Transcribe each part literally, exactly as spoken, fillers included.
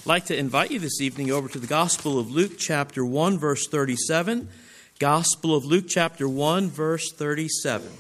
like to invite you this evening over to the Gospel of Luke chapter one, verse thirty-seven. Gospel of Luke chapter one, verse thirty-seven.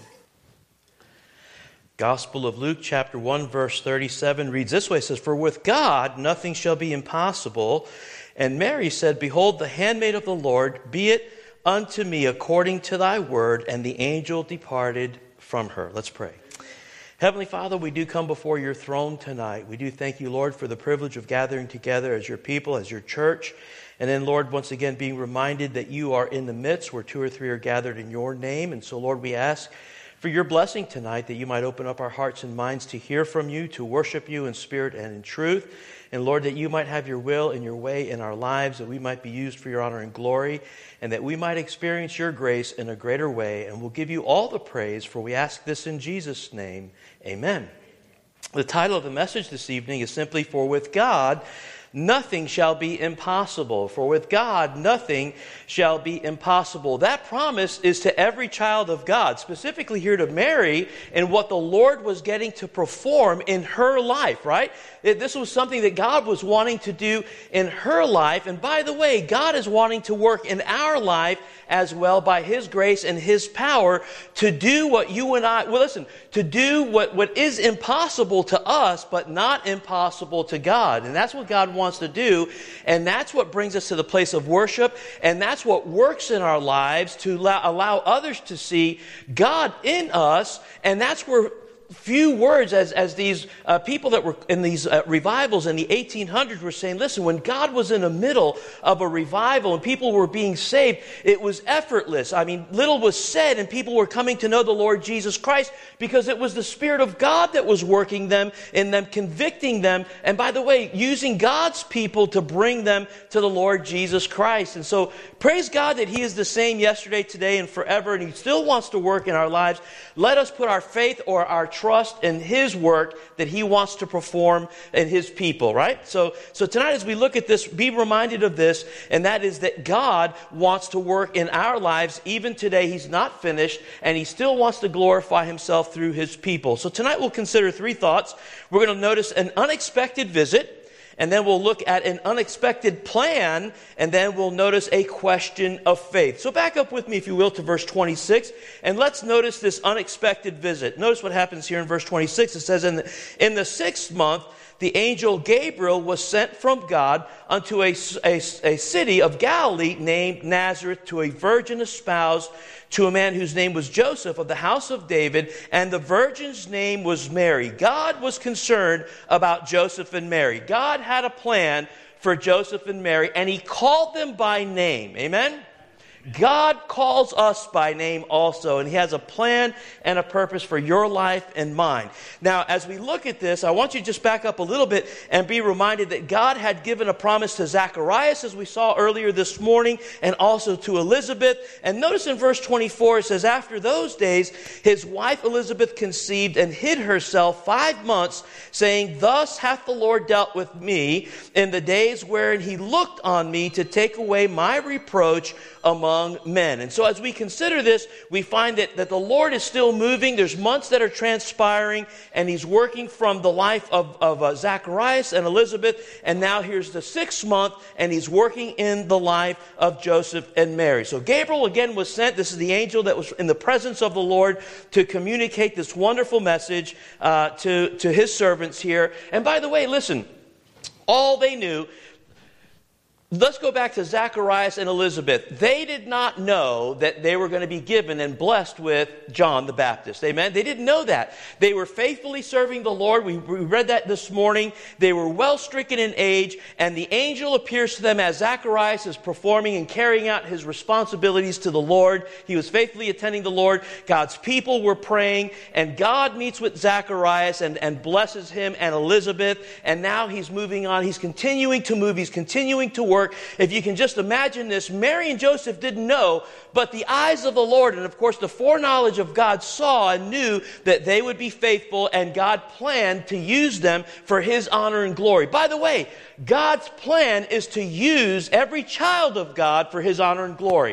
Gospel of Luke chapter one, verse thirty-seven reads this way. It says, "For with God nothing shall be impossible. And Mary said, Behold, the handmaid of the Lord, be it unto me according to thy word. And the angel departed from her." Let's pray. Heavenly Father, we do come before your throne tonight. We do thank you, Lord, for the privilege of gathering together as your people, as your church. And then, Lord, once again, being reminded that you are in the midst where two or three are gathered in your name. And so, Lord, we ask for your blessing tonight, that you might open up our hearts and minds to hear from you, to worship you in spirit and in truth. And Lord, that you might have your will and your way in our lives, that we might be used for your honor and glory, and that we might experience your grace in a greater way. And we'll give you all the praise, for we ask this in Jesus' name. Amen. The title of the message this evening is simply, "For with God nothing shall be impossible." For with God, nothing shall be impossible. That promise is to every child of God, specifically here to Mary, and what the Lord was getting to perform in her life, right? This was something that God was wanting to do in her life. And by the way, God is wanting to work in our life as well by His grace and His power to do what you and I, well listen, to do what, what is impossible to us, but not impossible to God. And that's what God wants to do. And that's what brings us to the place of worship. And that's what works in our lives to allow, allow others to see God in us. And that's where few words as, as these uh, people that were in these uh, revivals in the eighteen hundreds were saying, listen, when God was in the middle of a revival and people were being saved, it was effortless. I mean, little was said and people were coming to know the Lord Jesus Christ because it was the Spirit of God that was working them in them, convicting them. And by the way, using God's people to bring them to the Lord Jesus Christ. And so praise God that He is the same yesterday, today, and forever. And He still wants to work in our lives. Let us put our faith or our trust in His work that He wants to perform in His people, right? So, so tonight as we look at this, be reminded of this, and that is that God wants to work in our lives. Even today, He's not finished, and He still wants to glorify Himself through His people. So tonight we'll consider three thoughts. We're going to notice an unexpected visit, and then we'll look at an unexpected plan, and then we'll notice a question of faith. So back up with me, if you will, to verse twenty-six, and let's notice this unexpected visit. Notice what happens here in verse twenty-six. It says, in the, in the sixth month, the angel Gabriel was sent from God unto a, a, a city of Galilee named Nazareth, to a virgin espoused to a man whose name was Joseph of the house of David, and the virgin's name was Mary. God was concerned about Joseph and Mary. God had a plan for Joseph and Mary, and He called them by name. Amen? God calls us by name also, and He has a plan and a purpose for your life and mine. Now, as we look at this, I want you to just back up a little bit and be reminded that God had given a promise to Zacharias, as we saw earlier this morning, and also to Elizabeth. And notice in verse twenty-four, it says, after those days, his wife Elizabeth conceived and hid herself five months, saying, Thus hath the Lord dealt with me in the days wherein He looked on me to take away my reproach among men. And so as we consider this, we find that, that the Lord is still moving. There's months that are transpiring, and He's working from the life of, of uh, Zacharias and Elizabeth. And now here's the sixth month, and He's working in the life of Joseph and Mary. So Gabriel again was sent. This is the angel that was in the presence of the Lord to communicate this wonderful message uh, to, to His servants here. And by the way, listen, all they knew, let's go back to Zacharias and Elizabeth. They did not know that they were going to be given and blessed with John the Baptist. Amen? They didn't know that. They were faithfully serving the Lord. We, we read that this morning. They were well stricken in age, and the angel appears to them as Zacharias is performing and carrying out his responsibilities to the Lord. He was faithfully attending the Lord. God's people were praying, and God meets with Zacharias and, and blesses him and Elizabeth, and now He's moving on. He's continuing to move. He's continuing to work. If you can just imagine this, Mary and Joseph didn't know, but the eyes of the Lord and, of course, the foreknowledge of God saw and knew that they would be faithful, and God planned to use them for His honor and glory. By the way, God's plan is to use every child of God for His honor and glory.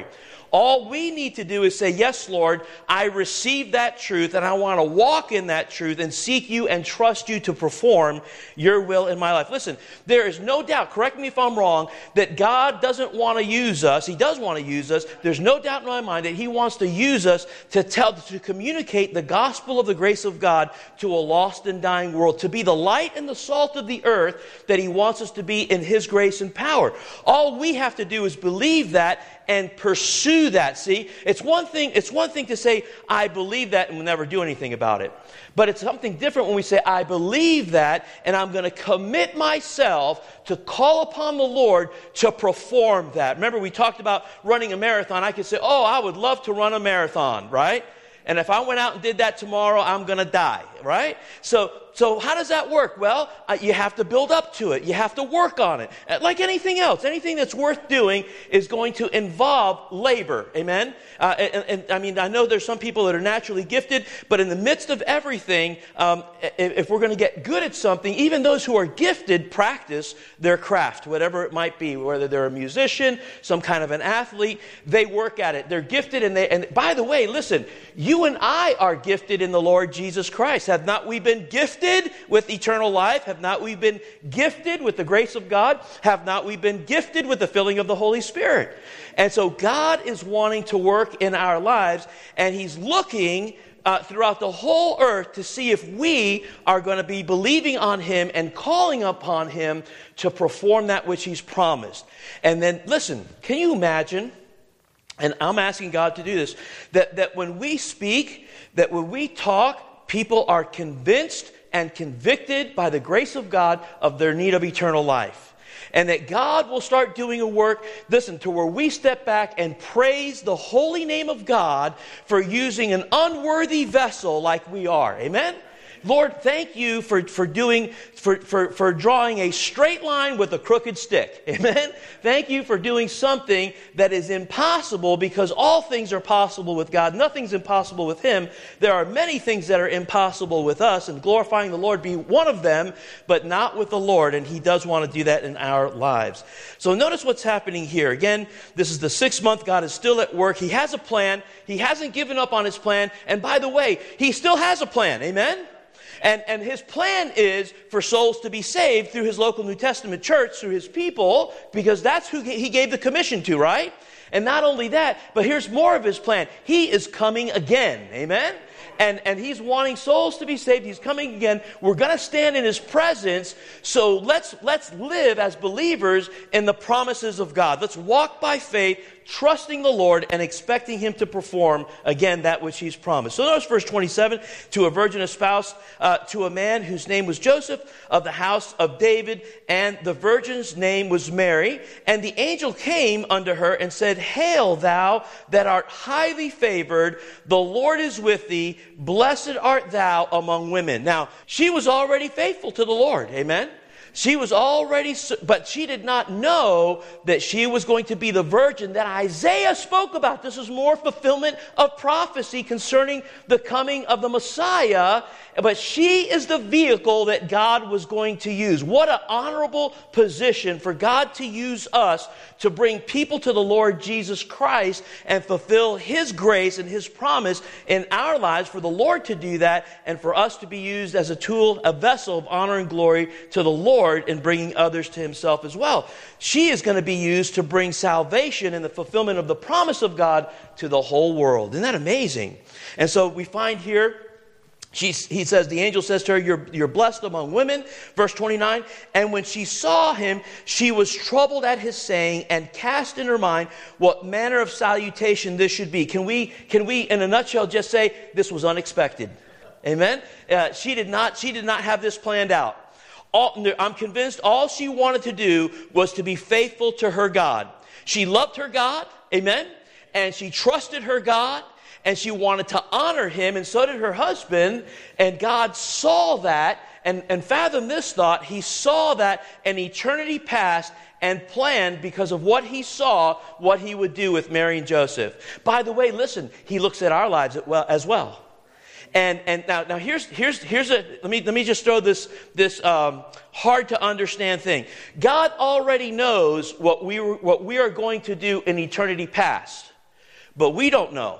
All we need to do is say, yes, Lord, I receive that truth and I want to walk in that truth and seek you and trust you to perform your will in my life. Listen, there is no doubt, correct me if I'm wrong, that God doesn't want to use us. He does want to use us. There's no doubt in my mind that he wants to use us to tell, to communicate the gospel of the grace of God to a lost and dying world, to be the light and the salt of the earth that he wants us to be in his grace and power. All we have to do is believe that and pursue that. See, it's one thing, it's one thing to say, I believe that, and we'll never do anything about it. But it's something different when we say, I believe that, and I'm going to commit myself to call upon the Lord to perform that. Remember, we talked about running a marathon. I could say, oh, I would love to run a marathon, right? And if I went out and did that tomorrow, I'm going to die, right? So, so how does that work? Well, uh, you have to build up to it. You have to work on it. Uh, like anything else, anything that's worth doing is going to involve labor. Amen? Uh, and, and I mean, I know there's some people that are naturally gifted, but in the midst of everything, um, if, if we're going to get good at something, even those who are gifted practice their craft, whatever it might be, whether they're a musician, some kind of an athlete, they work at it. They're gifted, and they, and by the way, listen, you and I are gifted in the Lord Jesus Christ. Have not we been gifted with eternal life? Have not we been gifted with the grace of God? Have not we been gifted with the filling of the Holy Spirit? And so God is wanting to work in our lives, and he's looking uh, throughout the whole earth to see if we are going to be believing on him and calling upon him to perform that which he's promised. And then, listen, can you imagine, and I'm asking God to do this, that, that when we speak, that when we talk, people are convinced and convicted by the grace of God of their need of eternal life. And that God will start doing a work, listen, to where we step back and praise the holy name of God for using an unworthy vessel like we are. Amen? Lord, thank you for, for doing, for, for, for drawing a straight line with a crooked stick. Amen? Thank you for doing something that is impossible, because all things are possible with God. Nothing's impossible with him. There are many things that are impossible with us, and glorifying the Lord be one of them, but not with the Lord, and he does want to do that in our lives. So notice what's happening here. Again, this is the sixth month. God is still at work. He has a plan. He hasn't given up on his plan. And by the way, he still has a plan. Amen? And, and his plan is for souls to be saved through his local New Testament church, through his people, because that's who he gave the commission to, right? And not only that, but here's more of his plan. He is coming again. Amen? And, and he's wanting souls to be saved. He's coming again. We're going to stand in his presence. So let's, let's live as believers in the promises of God. Let's walk by faith, trusting the Lord and expecting him to perform, again, that which he's promised. So notice verse twenty-seven, to a virgin espoused uh, to a man whose name was Joseph, of the house of David, and the virgin's name was Mary. And the angel came unto her and said, Hail thou that art highly favored, the Lord is with thee, blessed art thou among women. Now, she was already faithful to the Lord, amen? She was already, but she did not know that she was going to be the virgin that Isaiah spoke about. This is more fulfillment of prophecy concerning the coming of the Messiah. But she is the vehicle that God was going to use. What an honorable position for God to use us to bring people to the Lord Jesus Christ and fulfill his grace and his promise in our lives, for the Lord to do that and for us to be used as a tool, a vessel of honor and glory to the Lord in bringing others to himself as well. She is going to be used to bring salvation and the fulfillment of the promise of God to the whole world. Isn't that amazing? And so we find here, She, he says, the angel says to her, you're, you're blessed among women. Verse twenty-nine, and when she saw him, she was troubled at his saying and cast in her mind what manner of salutation this should be. Can we, can we in a nutshell, just say this was unexpected? Amen? Uh, she did not, she did not have this planned out. All, I'm convinced all she wanted to do was to be faithful to her God. She loved her God. Amen? And she trusted her God. And she wanted to honor him, and so did her husband. And God saw that, and, and fathom this thought, he saw that in eternity past and planned, because of what he saw, what he would do with Mary and Joseph. By the way, listen, he looks at our lives as well. And and now now here's here's here's a let me let me just throw this this um, hard to understand thing. God already knows what we what we are going to do in eternity past. But we don't know.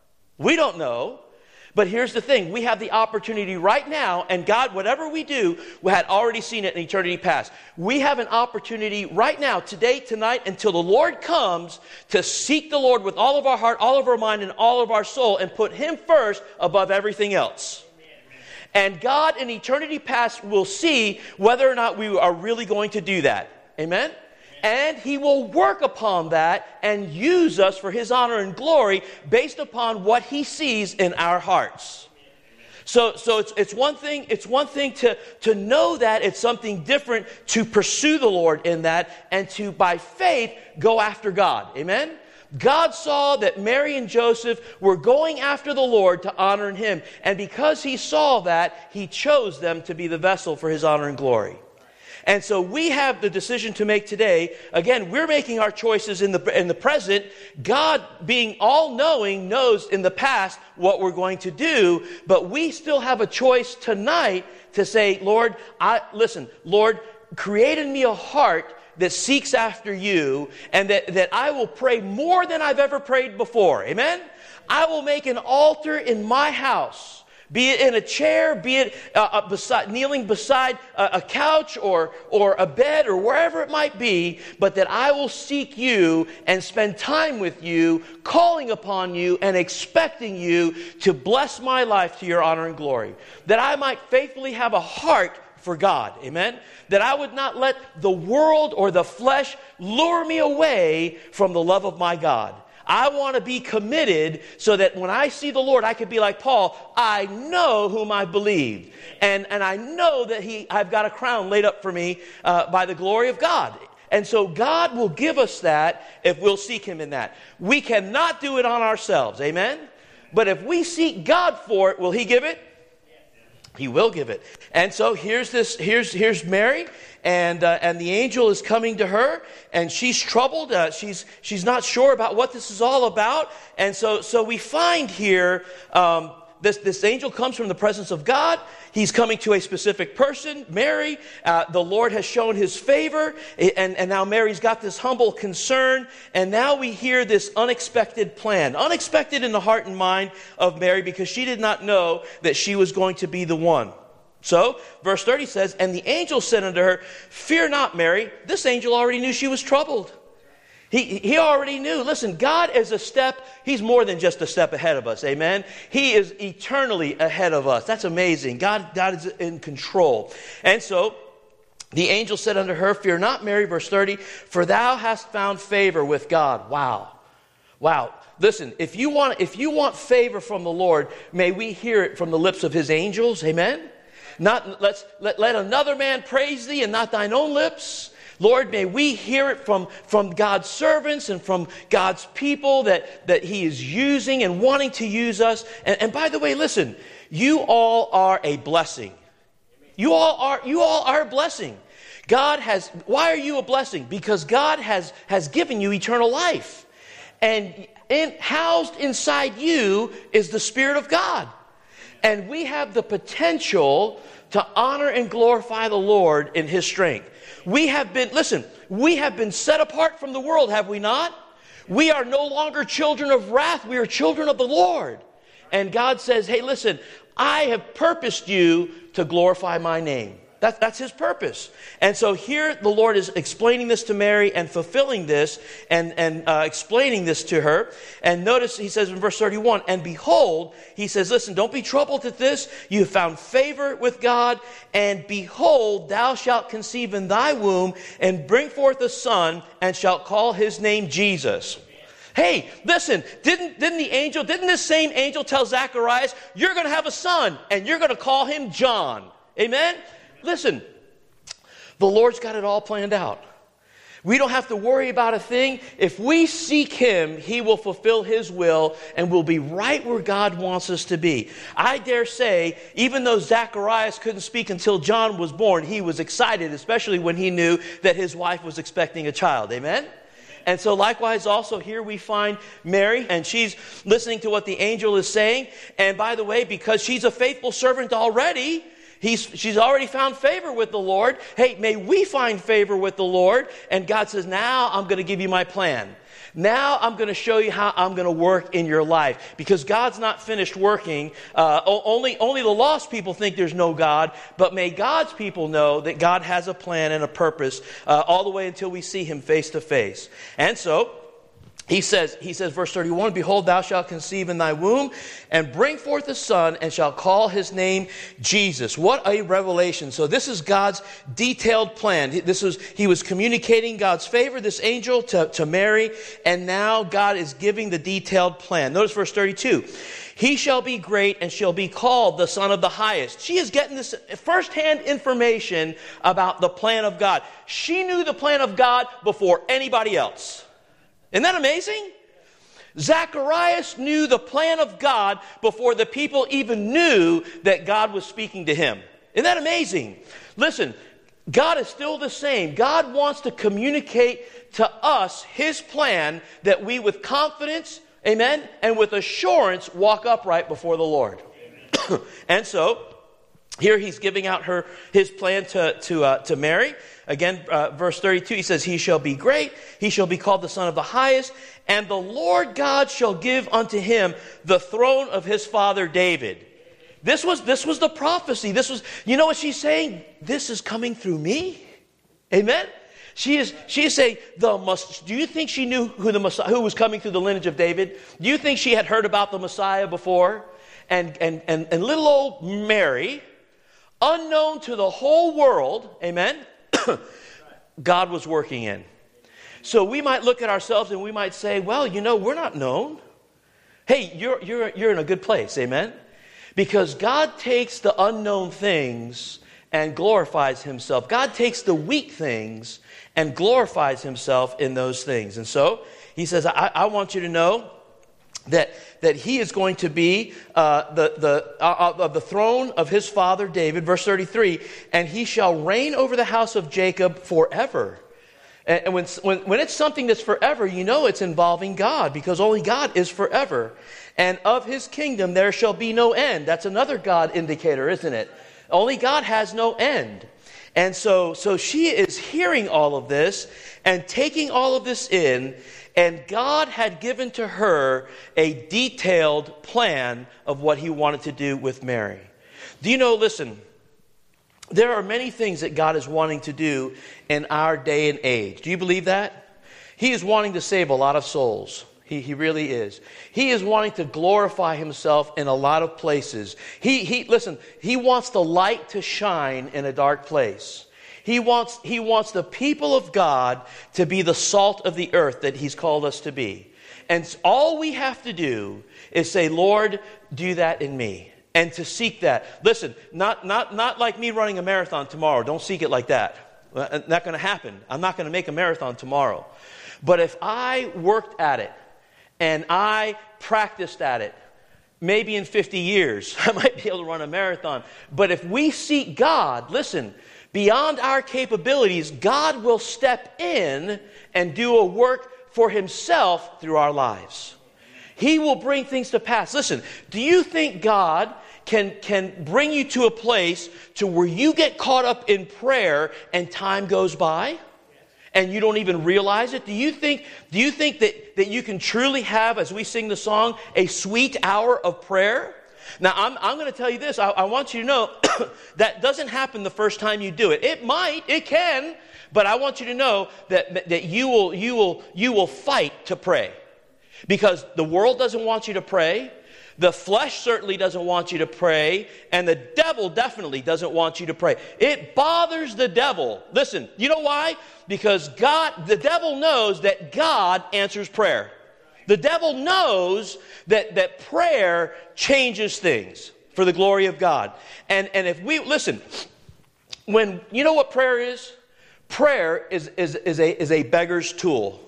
We don't know. But here's the thing. We have the opportunity right now, and God, whatever we do, we had already seen it in eternity past. We have an opportunity right now, today, tonight, until the Lord comes, to seek the Lord with all of our heart, all of our mind, and all of our soul, and put Him first above everything else. And God in eternity past will see whether or not we are really going to do that. Amen? And He will work upon that and use us for His honor and glory based upon what He sees in our hearts. So, so it's, it's one thing, it's one thing to, to know that. It's something different to pursue the Lord in that and to, by faith, go after God. Amen? God saw that Mary and Joseph were going after the Lord to honor Him. And because He saw that, He chose them to be the vessel for His honor and glory. And so we have the decision to make today. Again, we're making our choices in the in the present. God, being all-knowing, knows in the past what we're going to do. But we still have a choice tonight to say, Lord, I listen, Lord, create in me a heart that seeks after you, and that, that I will pray more than I've ever prayed before. Amen? I will make an altar in my house. Be it in a chair, be it uh, beside, kneeling beside a, a couch or, or a bed or wherever it might be, but that I will seek you and spend time with you, calling upon you and expecting you to bless my life to your honor and glory. That I might faithfully have a heart for God. Amen? That I would not let the world or the flesh lure me away from the love of my God. I want to be committed so that when I see the Lord, I could be like Paul. I know whom I believed. And, and I know that he, I've got a crown laid up for me uh, by the glory of God. And so God will give us that if we'll seek Him in that. We cannot do it on ourselves. Amen? But if we seek God for it, will He give it? He will give it. And so here's this. Here's here's Mary, and uh, and the angel is coming to her, and she's troubled. Uh, she's she's not sure about what this is all about. And so so we find here um, this this angel comes from the presence of God. He's coming to a specific person, Mary. Uh, the Lord has shown His favor, and, and now Mary's got this humble concern. And now we hear this unexpected plan. Unexpected in the heart and mind of Mary, because she did not know that she was going to be the one. So, verse thirty says, and the angel said unto her, fear not, Mary. This angel already knew she was troubled. He, he already knew. Listen, God is a step. He's more than just a step ahead of us. Amen. He is eternally ahead of us. That's amazing. God, God is in control. And so the angel said unto her, fear not, Mary, verse thirty, for thou hast found favor with God. Wow. Wow. Listen, if you want, if you want favor from the Lord, may we hear it from the lips of His angels. Amen. Not let's let, let another man praise thee and not thine own lips. Lord, may we hear it from, from God's servants and from God's people that, that He is using and wanting to use us. And, and by the way, listen, you all are a blessing. You all are, you all are a blessing. God has, why are you a blessing? Because God has, has given you eternal life. And in, housed inside you is the Spirit of God. And we have the potential to honor and glorify the Lord in His strength. We have been, listen, we have been set apart from the world, have we not? We are no longer children of wrath. We are children of the Lord. And God says, hey, listen, I have purposed you to glorify my name. That, that's His purpose. And so here the Lord is explaining this to Mary and fulfilling this and, and uh, explaining this to her. And notice He says in verse thirty-one, and behold, He says, listen, don't be troubled at this. You have found favor with God. And behold, thou shalt conceive in thy womb and bring forth a son and shalt call his name Jesus. Hey, listen, didn't, didn't the angel, didn't this same angel tell Zacharias, you're going to have a son and you're going to call him John? Amen? Listen, the Lord's got it all planned out. We don't have to worry about a thing. If we seek Him, He will fulfill His will and we'll be right where God wants us to be. I dare say, even though Zacharias couldn't speak until John was born, he was excited, especially when he knew that his wife was expecting a child. Amen? And so likewise also here we find Mary, and she's listening to what the angel is saying. And by the way, because she's a faithful servant already, He's, she's already found favor with the Lord. Hey, may we find favor with the Lord. And God says, now I'm going to give you my plan. Now I'm going to show you how I'm going to work in your life. Because God's not finished working. Uh, only, only the lost people think there's no God. But may God's people know that God has a plan and a purpose uh, all the way until we see him face to face. And so, He says, he says, verse thirty-one, behold, thou shalt conceive in thy womb and bring forth a son and shall call his name Jesus. What a revelation. So this is God's detailed plan. This was, he was communicating God's favor, this angel, to, to Mary. And now God is giving the detailed plan. Notice verse thirty-two. He shall be great and shall be called the Son of the Highest. She is getting this firsthand information about the plan of God. She knew the plan of God before anybody else. Isn't that amazing? Zacharias knew the plan of God before the people even knew that God was speaking to him. Isn't that amazing? Listen, God is still the same. God wants to communicate to us his plan that we with confidence, amen, and with assurance walk upright before the Lord. And so, here he's giving out her his plan to, to, uh, to Mary. Again, uh, verse thirty-two, he says, he shall be great, he shall be called the Son of the Highest, and the Lord God shall give unto him the throne of his father David. This was, this was the prophecy. This was, you know what she's saying? This is coming through me. Amen? She is, she is saying, the must, do you think she knew who, the Messiah, who was coming through the lineage of David? Do you think she had heard about the Messiah before? And, and, and, and little old Mary, unknown to the whole world, amen, God was working in. So we might look at ourselves and we might say, well, you know, we're not known. Hey, you're, you're, you're in a good place, amen? Because God takes the unknown things and glorifies himself. God takes the weak things and glorifies himself in those things. And so he says, I, I want you to know that that he is going to be uh, the the uh, of the throne of his father David, verse thirty-three, and he shall reign over the house of Jacob forever. And, and when, when when it's something that's forever, you know it's involving God, because only God is forever. And of his kingdom there shall be no end. That's another God indicator, isn't it? Only God has no end. And so so she is hearing all of this and taking all of this in. And God had given to her a detailed plan of what he wanted to do with Mary. Do you know, listen, there are many things that God is wanting to do in our day and age. Do you believe that? He is wanting to save a lot of souls. He, he really is. He is wanting to glorify himself in a lot of places. He, he, listen, he wants the light to shine in a dark place. He wants, he wants the people of God to be the salt of the earth that he's called us to be. And all we have to do is say, Lord, do that in me. And to seek that. Listen, not, not, not like me running a marathon tomorrow. Don't seek it like that. Not going to happen. I'm not going to make a marathon tomorrow. But if I worked at it and I practiced at it, maybe in fifty years, I might be able to run a marathon. But if we seek God, listen, beyond our capabilities, God will step in and do a work for himself through our lives. He will bring things to pass. Listen, do you think God can, can bring you to a place to where you get caught up in prayer and time goes by and you don't even realize it? Do you think, do you think that, that you can truly have, as we sing the song, a sweet hour of prayer? Now, I'm, I'm going to tell you this. I, I want you to know that doesn't happen the first time you do it. It might, it can, but I want you to know that, that you will, you will, you will fight to pray. Because the world doesn't want you to pray. The flesh certainly doesn't want you to pray. And the devil definitely doesn't want you to pray. It bothers the devil. Listen, you know why? Because God, the devil knows that God answers prayer. The devil knows that, that prayer changes things for the glory of God. And, and if we, listen, when, you know what prayer is? Prayer is, is, is, a, is a beggar's tool.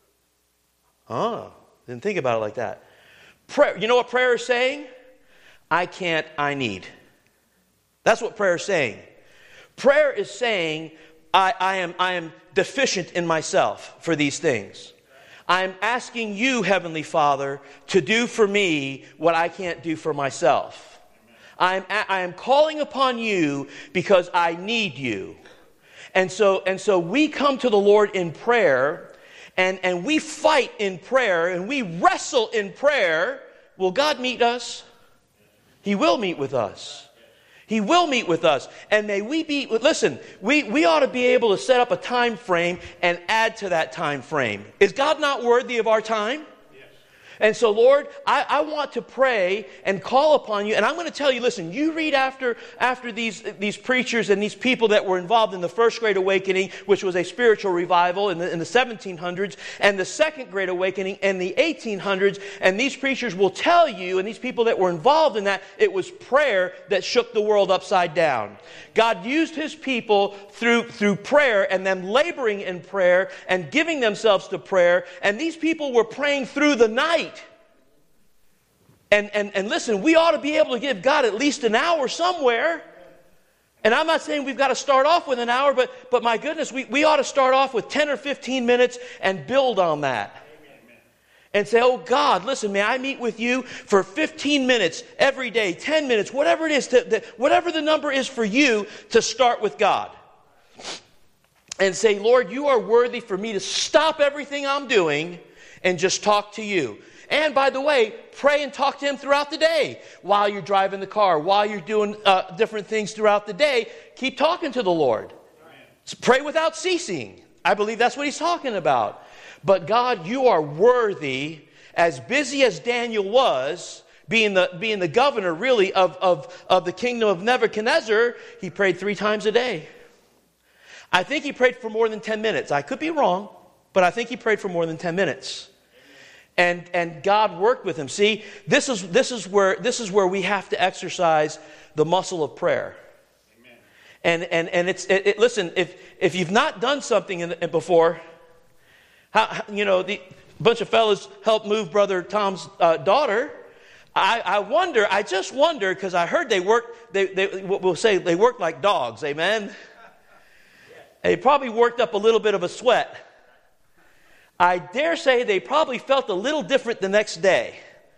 Huh, didn't think about it like that. Prayer, you know what prayer is saying? I can't, I need. That's what prayer is saying. Prayer is saying, I, I am, I am deficient in myself for these things. I'm asking you, Heavenly Father, to do for me what I can't do for myself. I am, I am calling upon you because I need you. And so, and so we come to the Lord in prayer, and, and we fight in prayer, and we wrestle in prayer. Will God meet us? He will meet with us. He will meet with us. And may we be, listen, we, we ought to be able to set up a time frame and add to that time frame. Is God not worthy of our time? And so, Lord, I, I want to pray and call upon you. And I'm going to tell you, listen, you read after, after these, these preachers and these people that were involved in the First Great Awakening, which was a spiritual revival in the, in the seventeen hundreds, and the Second Great Awakening in the eighteen hundreds. And these preachers will tell you, and these people that were involved in that, it was prayer that shook the world upside down. God used His people through, through prayer and them laboring in prayer and giving themselves to prayer. And these people were praying through the night. And, and, and listen, we ought to be able to give God at least an hour somewhere. And I'm not saying we've got to start off with an hour, but, but my goodness, we, we ought to start off with ten or fifteen minutes and build on that. And say, oh God, listen, may I meet with you for fifteen minutes every day, ten minutes, whatever it is, to, to, whatever the number is for you, to start with God. And say, Lord, you are worthy for me to stop everything I'm doing and just talk to you. And by the way, pray and talk to Him throughout the day. While you're driving the car, while you're doing uh, different things throughout the day, keep talking to the Lord. So pray without ceasing. I believe that's what He's talking about. But God, you are worthy, as busy as Daniel was, being the, being the governor really of, of, of the kingdom of Nebuchadnezzar, he prayed three times a day. I think he prayed for more than ten minutes. I could be wrong, but I think he prayed for more than ten minutes. And, and God worked with him. See, this is, this is where, this is where we have to exercise the muscle of prayer. Amen. And, and, and it's, it, it, listen, if, if you've not done something in, in before, how, how, you know, the bunch of fellas helped move Brother Tom's uh, daughter. I, I wonder, I just wonder, because I heard they worked, they, they, we'll say they worked like dogs, amen? They probably worked up a little bit of a sweat. I dare say they probably felt a little different the next day.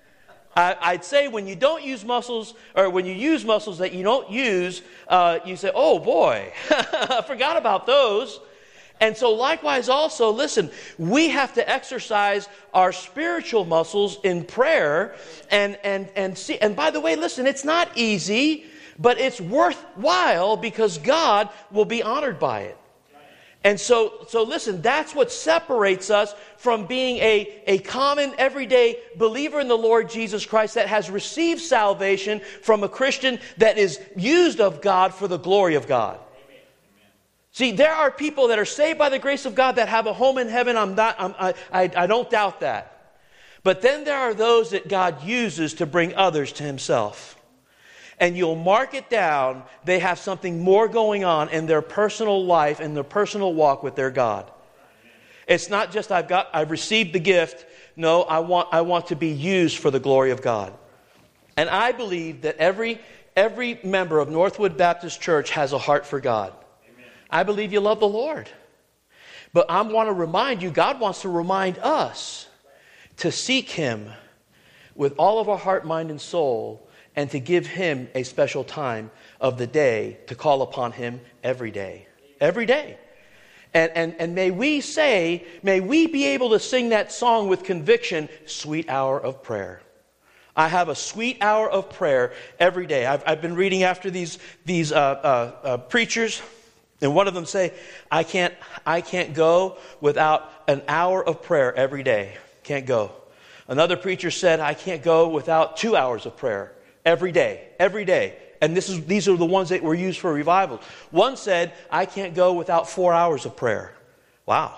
I, I'd say when you don't use muscles, or when you use muscles that you don't use, uh, you say, oh boy, I forgot about those. And so likewise also, listen, we have to exercise our spiritual muscles in prayer. And, and, and, see, and by the way, listen, it's not easy, but it's worthwhile because God will be honored by it. And so, so listen, that's what separates us from being a, a common, everyday believer in the Lord Jesus Christ that has received salvation from a Christian that is used of God for the glory of God. Amen. See, there are people that are saved by the grace of God that have a home in heaven. I'm not, I'm, I, I, I don't doubt that. But then there are those that God uses to bring others to Himself. And you'll mark it down, they have something more going on in their personal life and their personal walk with their God. It's not just I've got I've received the gift. No, I want I want to be used for the glory of God. And I believe that every every member of Northwood Baptist Church has a heart for God. Amen. I believe you love the Lord. But I want to remind you, God wants to remind us to seek Him with all of our heart, mind, and soul, and to give Him a special time of the day to call upon Him every day. Every day. And, and, and may we say, may we be able to sing that song with conviction, sweet hour of prayer. I have a sweet hour of prayer every day. I've, I've been reading after these, these uh, uh, uh, preachers, and one of them say, I can't, I can't go without an hour of prayer every day. Can't go. Another preacher said, I can't go without two hours of prayer. Every day, every day. And this is these are the ones that were used for revival. One said, I can't go without four hours of prayer. Wow.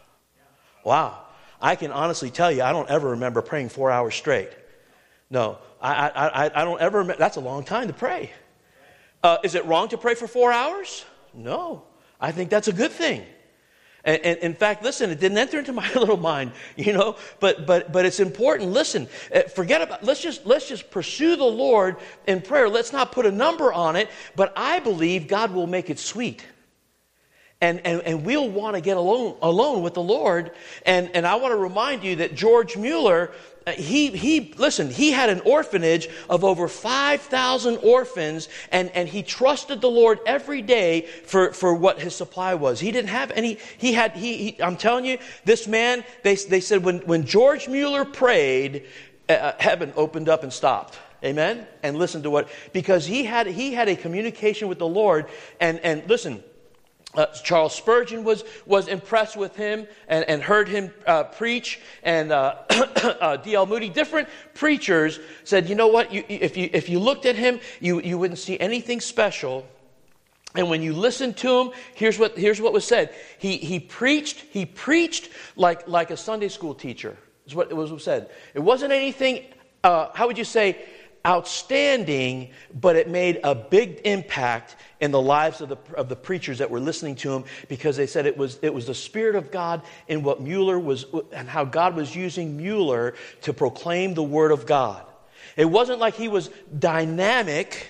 Wow. I can honestly tell you, I don't ever remember praying four hours straight. No, I I, I, I don't ever remember. That's a long time to pray. Uh, is it wrong to pray for four hours? No. I think that's a good thing. And, and in fact, listen, it didn't enter into my little mind, you know, but but but it's important. Listen, forget about, let's just let's just pursue the Lord in prayer. Let's not put a number on it, but I believe God will make it sweet. And, and, and we'll want to get alone, alone with the Lord. And, and I want to remind you that George Mueller, he, he listen, he had an orphanage of over five thousand orphans, and, and he trusted the Lord every day for, for what his supply was. He didn't have any, he had, he, he I'm telling you, this man, they, they said when, when George Mueller prayed, uh, heaven opened up and stopped. Amen? And listen to what, because he had, he had a communication with the Lord, and, and listen, Uh, Charles Spurgeon was was impressed with him and, and heard him uh, preach, and uh, uh, D L Moody, different preachers said, you know what? You, if you if you looked at him, you you wouldn't see anything special. And when you listened to him, here's what here's what was said. He he preached he preached like like a Sunday school teacher. Is what it was said. It wasn't anything. Uh, how would you say? Outstanding, but it made a big impact in the lives of the of the preachers that were listening to him, because they said it was it was the Spirit of God in what Mueller was, and how God was using Mueller to proclaim the Word of God. It wasn't like he was dynamic,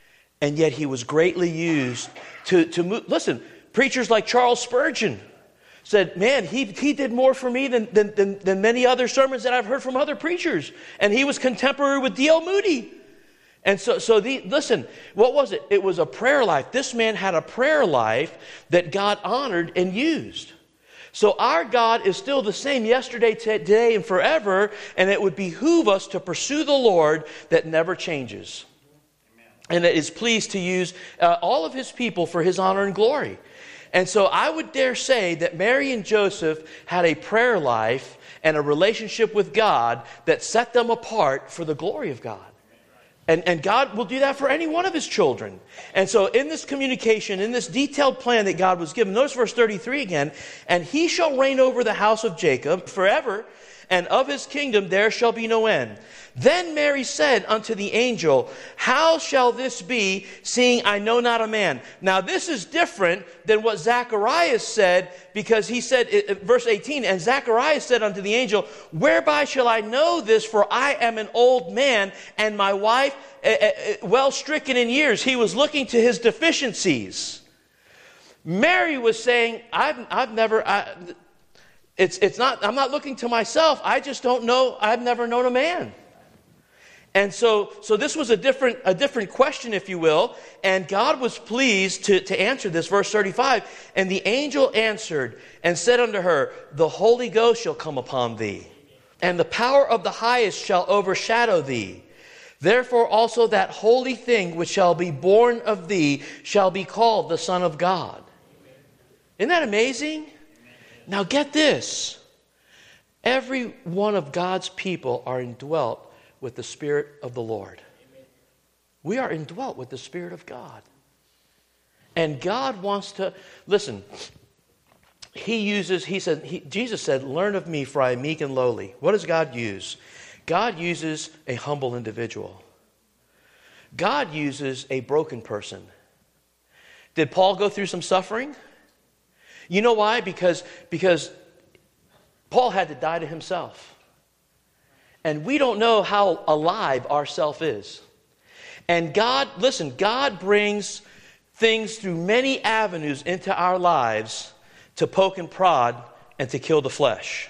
and yet he was greatly used to to move. Listen, preachers like Charles Spurgeon said, man, he, he did more for me than, than, than, than many other sermons that I've heard from other preachers. And he was contemporary with D L Moody. And so, so the, listen, what was it? It was a prayer life. This man had a prayer life that God honored and used. So our God is still the same yesterday, today, and forever. And it would behoove us to pursue the Lord that never changes. Amen. And that is pleased to use uh, all of his people for his honor and glory. And so I would dare say that Mary and Joseph had a prayer life and a relationship with God that set them apart for the glory of God. And, and God will do that for any one of his children. And so in this communication, in this detailed plan that God was given, notice verse thirty-three again, and he shall reign over the house of Jacob forever, and of his kingdom there shall be no end. Then Mary said unto the angel, how shall this be, seeing I know not a man? Now this is different than what Zacharias said, because he said, verse eighteen, and Zacharias said unto the angel, whereby shall I know this? For I am an old man, and my wife uh, uh, well stricken in years. He was looking to his deficiencies. Mary was saying, I've, I've never... I, It's it's not, I'm not looking to myself. I just don't know. I've never known a man. And so, so this was a different, a different question, if you will. And God was pleased to, to answer this. Verse thirty-five, and the angel answered and said unto her, the Holy Ghost shall come upon thee, and the power of the highest shall overshadow thee. Therefore also that holy thing which shall be born of thee shall be called the Son of God. Isn't that amazing? Now get this. Every one of God's people are indwelt with the Spirit of the Lord. We are indwelt with the Spirit of God. And God wants to, listen, he uses, he said, he, Jesus said, learn of me for I am meek and lowly. What does God use? God uses a humble individual. God uses a broken person. Did Paul go through some suffering? You know why? Because, because Paul had to die to himself. And we don't know how alive our self is. And God, listen, God brings things through many avenues into our lives to poke and prod and to kill the flesh.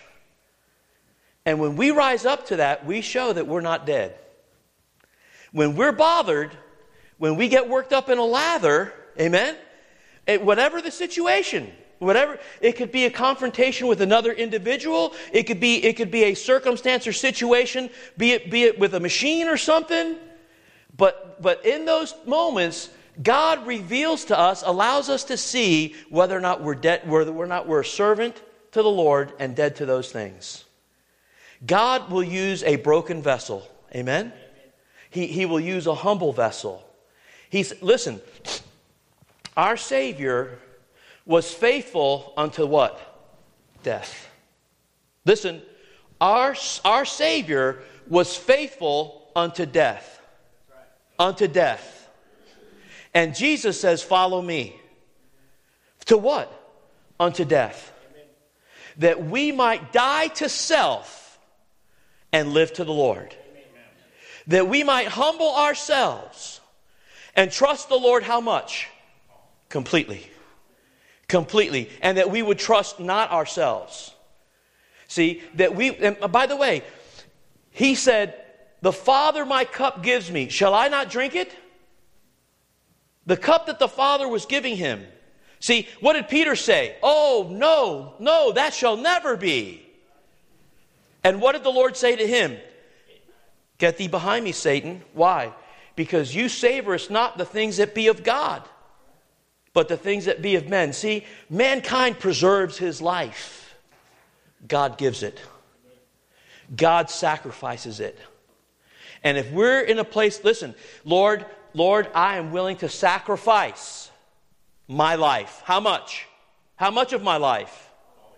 And when we rise up to that, we show that we're not dead. When we're bothered, when we get worked up in a lather, amen, it, whatever the situation, whatever, it could be a confrontation with another individual. It could be it could be a circumstance or situation, be it be it with a machine or something. But but in those moments, God reveals to us, allows us to see whether or not we're dead, whether or not we're a servant to the Lord and dead to those things. God will use a broken vessel. Amen. He he will use a humble vessel. He's listen. Our Savior was faithful unto what? Death. Listen, our, our Savior was faithful unto death. Unto death. And Jesus says, follow me. To what? Unto death. That we might die to self and live to the Lord. That we might humble ourselves and trust the Lord how much? Completely. Completely. And that we would trust not ourselves. See, that we, and by the way, he said, the Father my cup gives me, shall I not drink it? The cup that the Father was giving him. See, what did Peter say? Oh, no, no, that shall never be. And what did the Lord say to him? Get thee behind me, Satan. Why? Because you savorest not the things that be of God, but the things that be of men. See, mankind preserves his life. God gives it. God sacrifices it. And if we're in a place, listen, Lord, Lord, I am willing to sacrifice my life. How much? How much of my life?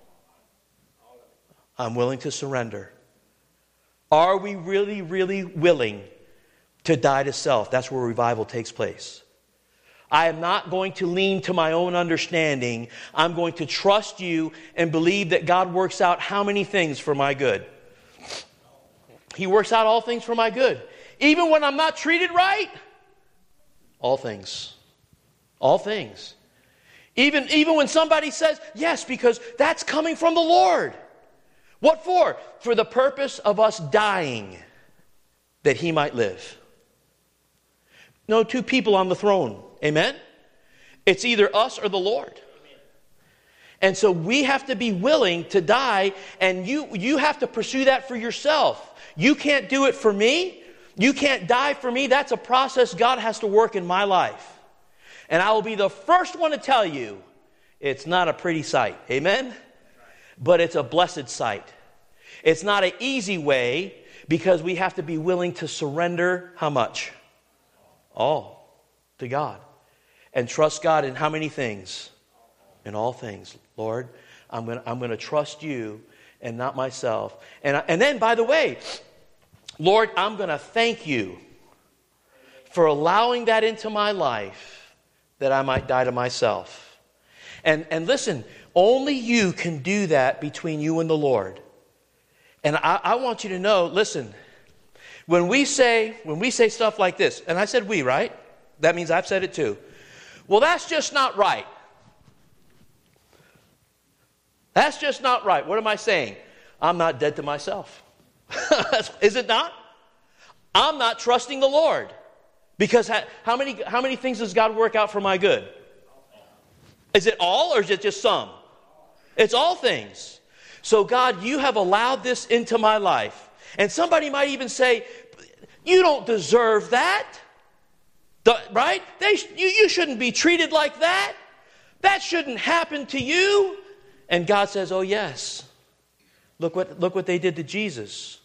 I'm willing to surrender. Are we really, really willing to die to self? That's where revival takes place. I am not going to lean to my own understanding. I'm going to trust you and believe that God works out how many things for my good? He works out all things for my good. Even when I'm not treated right, all things. All things. Even, even when somebody says, yes, because that's coming from the Lord. What for? For the purpose of us dying, that he might live. No two people on the throne. Amen? It's either us or the Lord. And so we have to be willing to die, and you, you have to pursue that for yourself. You can't do it for me. You can't die for me. That's a process God has to work in my life. And I will be the first one to tell you, it's not a pretty sight. Amen? But it's a blessed sight. It's not an easy way, because we have to be willing to surrender how much? All to God. And trust God in how many things? In all things. Lord, I'm going to I'm going to trust you and not myself. And, I, and then, by the way, Lord, I'm going to thank you for allowing that into my life, that I might die to myself. And, and listen, only you can do that between you and the Lord. And I, I want you to know, listen, when we say when we say stuff like this, and I said we, right? That means I've said it too. Well, that's just not right. That's just not right. What am I saying? I'm not dead to myself. Is it not? I'm not trusting the Lord. Because how many, how many things does God work out for my good? Is it all, or is it just some? It's all things. So God, you have allowed this into my life. And somebody might even say, you don't deserve that. The, right? They, you, you shouldn't be treated like that. That shouldn't happen to you. And God says, oh yes. Look what, look what they did to Jesus.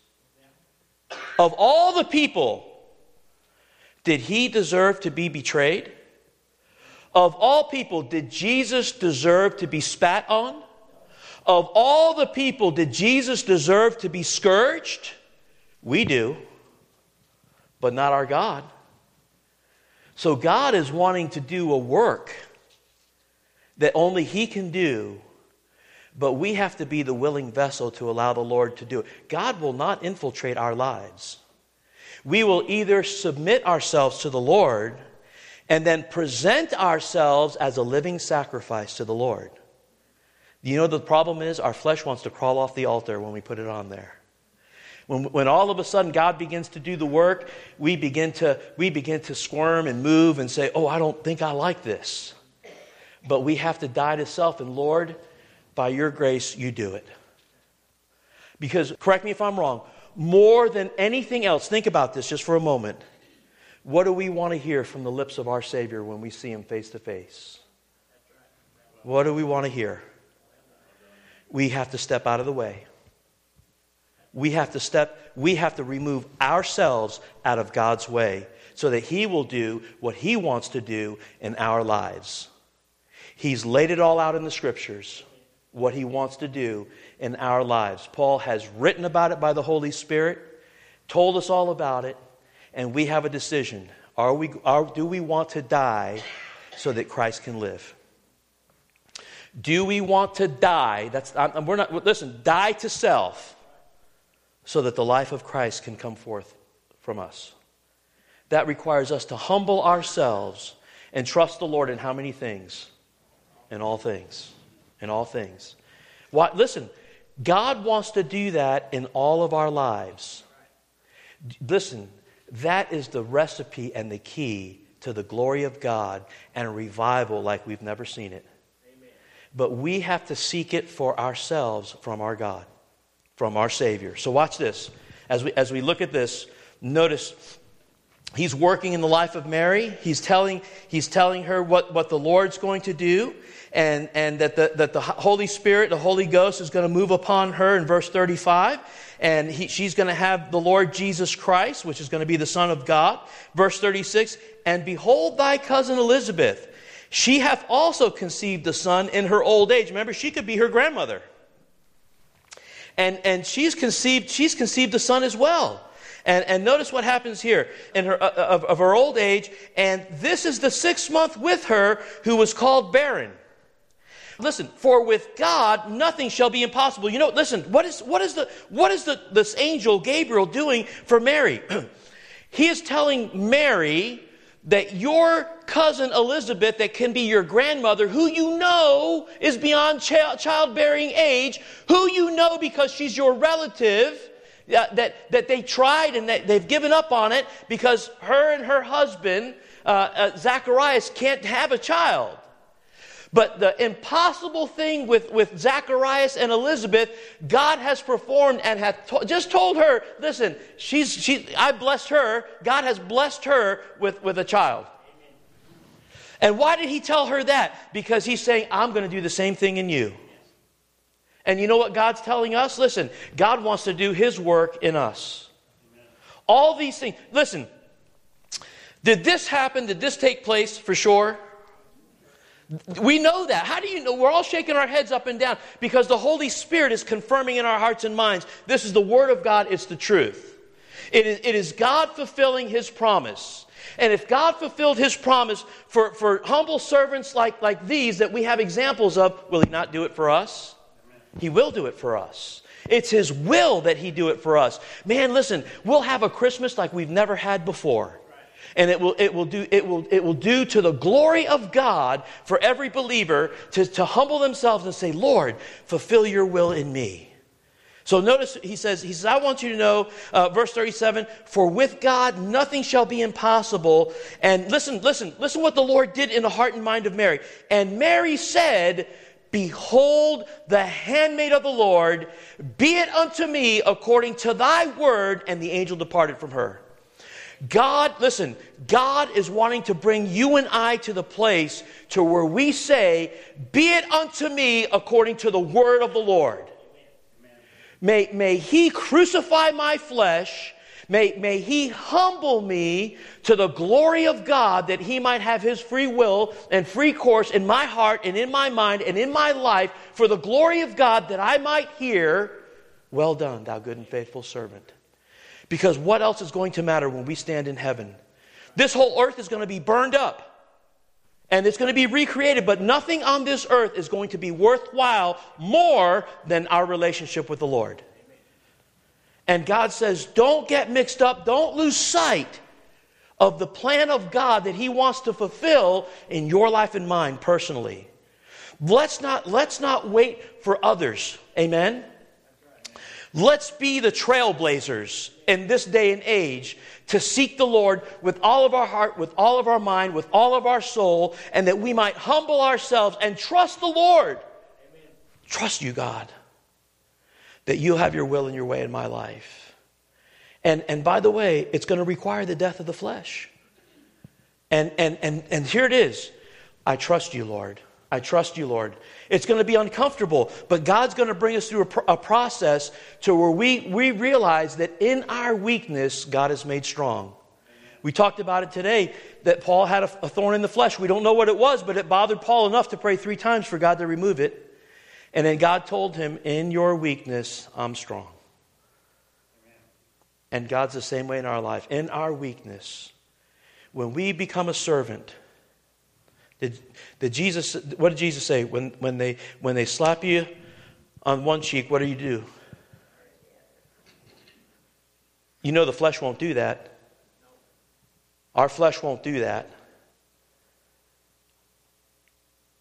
Of all the people, did he deserve to be betrayed? Of all people, did Jesus deserve to be spat on? Of all the people, did Jesus deserve to be scourged? We do, but not our God. So God is wanting to do a work that only he can do, but we have to be the willing vessel to allow the Lord to do it. God will not infiltrate our lives. We will either submit ourselves to the Lord and then present ourselves as a living sacrifice to the Lord. You know the problem is? Our flesh wants to crawl off the altar when we put it on there. When, when all of a sudden God begins to do the work, we begin to we begin to squirm and move and say, oh, I don't think I like this. But we have to die to self, and Lord, by your grace, you do it. Because, correct me if I'm wrong, more than anything else, think about this just for a moment. What do we want to hear from the lips of our Savior when we see him face to face? What do we want to hear? We have to step out of the way. We have to step, we have to remove ourselves out of God's way so that he will do what he wants to do in our lives. He's laid it all out in the scriptures, what he wants to do in our lives. Paul has written about it by the Holy Spirit, told us all about it, and we have a decision. Are we, are, do we want to die so that Christ can live? Do we want to die? That's we're not. Listen, die to self, so that the life of Christ can come forth from us. That requires us to humble ourselves and trust the Lord in how many things? In all things. In all things. What? Listen, God wants to do that in all of our lives. Listen, that is the recipe and the key to the glory of God and a revival like we've never seen it. Amen. But we have to seek it for ourselves from our God, from our Savior. So watch this. As we as we look at this, notice he's working in the life of Mary. He's telling he's telling her what, what the Lord's going to do. And, and that, the, that the Holy Spirit, the Holy Ghost, is going to move upon her in verse thirty-five. And he, she's going to have the Lord Jesus Christ, which is going to be the Son of God. Verse thirty-six, and behold thy cousin Elizabeth, she hath also conceived a son in her old age. Remember, she could be her grandmother. And, and she's conceived she's conceived a son as well. And, and notice what happens here in her of, of her old age. And this is the sixth month with her who was called barren. Listen, for with God nothing shall be impossible. You know, listen, what is what is the what is the this angel Gabriel doing for Mary? He is telling Mary that your cousin Elizabeth, that can be your grandmother, who you know is beyond child, childbearing age, who you know because she's your relative, uh, that that they tried and that they've given up on it because her and her husband uh, uh, Zacharias can't have a child. But the impossible thing with, with Zacharias and Elizabeth, God has performed and hath to- just told her, listen, she's she. I blessed her. God has blessed her with, with a child. Amen. And why did he tell her that? Because he's saying, I'm going to do the same thing in you. And you know what God's telling us? Listen, God wants to do his work in us. Amen. All these things. Listen, did this happen? Did this take place? For sure. We know that. How do you know? We're all shaking our heads up and down because the Holy Spirit is confirming in our hearts and minds. This is the Word of God. It's the truth. It is, it is God fulfilling his promise. And if God fulfilled his promise for, for humble servants like, like these that we have examples of, will he not do it for us? He will do it for us. It's his will that he do it for us. Man, listen, we'll have a Christmas like we've never had before. And it will, it will do, it will, it will do to the glory of God for every believer to, to humble themselves and say, Lord, fulfill your will in me. So notice he says, he says, I want you to know, uh, verse thirty-seven, for with God nothing shall be impossible. And listen, listen, listen what the Lord did in the heart and mind of Mary. And Mary said, behold the handmaid of the Lord, be it unto me according to thy word. And the angel departed from her. God, listen, God is wanting to bring you and I to the place to where we say, be it unto me according to the word of the Lord. May, may he crucify my flesh. May, may he humble me to the glory of God that he might have his free will and free course in my heart and in my mind and in my life for the glory of God, that I might hear, well done, thou good and faithful servant. Because what else is going to matter when we stand in heaven? This whole earth is going to be burned up. And it's going to be recreated. But nothing on this earth is going to be worthwhile more than our relationship with the Lord. And God says, don't get mixed up. Don't lose sight of the plan of God that he wants to fulfill in your life and mine personally. Let's not, let's not wait for others. Amen? Let's be the trailblazers in this day and age to seek the Lord with all of our heart, with all of our mind, with all of our soul, and that we might humble ourselves and trust the Lord. Amen. Trust you, God, that you'll have your will and your way in my life. And, and by the way, it's going to require the death of the flesh. And, and, and, and here it is. I trust you, Lord. I trust you, Lord. It's going to be uncomfortable, but God's going to bring us through a, pr- a process to where we, we realize that in our weakness, God is made strong. Amen. We talked about it today, that Paul had a, a thorn in the flesh. We don't know what it was, but it bothered Paul enough to pray three times for God to remove it. And then God told him, in your weakness, I'm strong. Amen. And God's the same way in our life. In our weakness, when we become a servant, Did, did Jesus? What did Jesus say when, when they when they slap you on one cheek? What do you do? You know the flesh won't do that. Our flesh won't do that.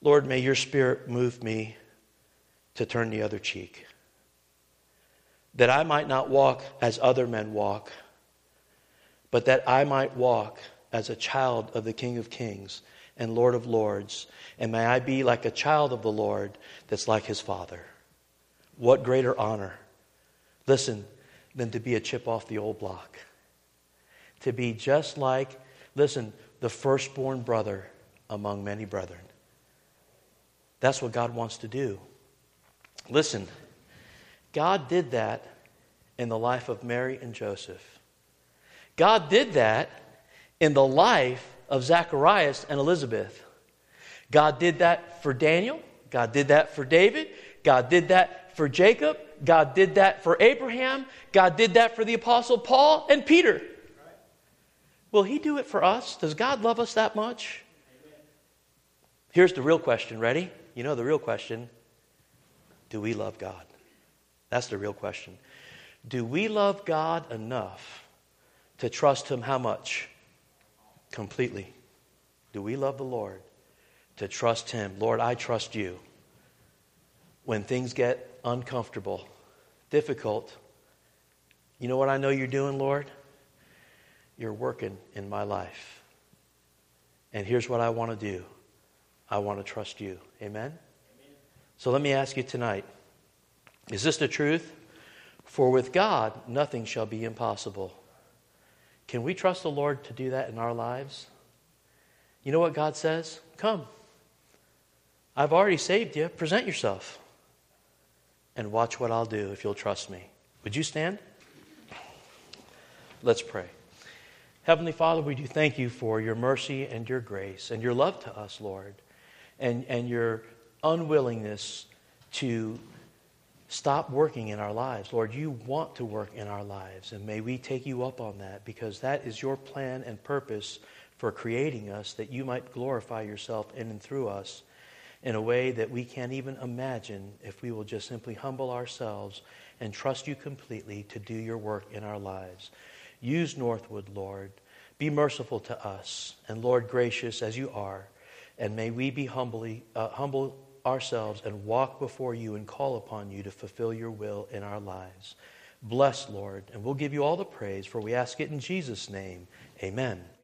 Lord, may your Spirit move me to turn the other cheek, that I might not walk as other men walk, but that I might walk as a child of the King of Kings and Lord of Lords, and may I be like a child of the Lord that's like his Father. What greater honor, listen, than to be a chip off the old block. To be just like, listen, the firstborn brother among many brethren. That's what God wants to do. Listen, God did that in the life of Mary and Joseph. God did that in the life of Zacharias and Elizabeth. God did that for Daniel. God did that for David. God did that for Jacob. God did that for Abraham. God did that for the Apostle Paul and Peter. Will he do it for us? Does God love us that much? Here's the real question. Ready? You know the real question. Do we love God? That's the real question. Do we love God enough to trust him how much? Completely. Do we love the Lord to trust him? Lord, I trust you. When things get uncomfortable, difficult, you know what I know you're doing, Lord? You're working in my life. And here's what I want to do. I want to trust you. Amen? Amen? So let me ask you tonight, is this the truth? For with God, nothing shall be impossible. Can we trust the Lord to do that in our lives? You know what God says? Come. I've already saved you. Present yourself. And watch what I'll do if you'll trust me. Would you stand? Let's pray. Heavenly Father, we do thank you for your mercy and your grace and your love to us, Lord, and, and your unwillingness to stop working in our lives. Lord, you want to work in our lives, and may we take you up on that, because that is your plan and purpose for creating us, that you might glorify yourself in and through us in a way that we can't even imagine if we will just simply humble ourselves and trust you completely to do your work in our lives. Use Northwood, Lord. Be merciful to us, and Lord, gracious as you are, and may we be humbly uh, humble ourselves and walk before you and call upon you to fulfill your will in our lives. Bless, Lord, and we'll give you all the praise, for we ask it in Jesus' name. Amen.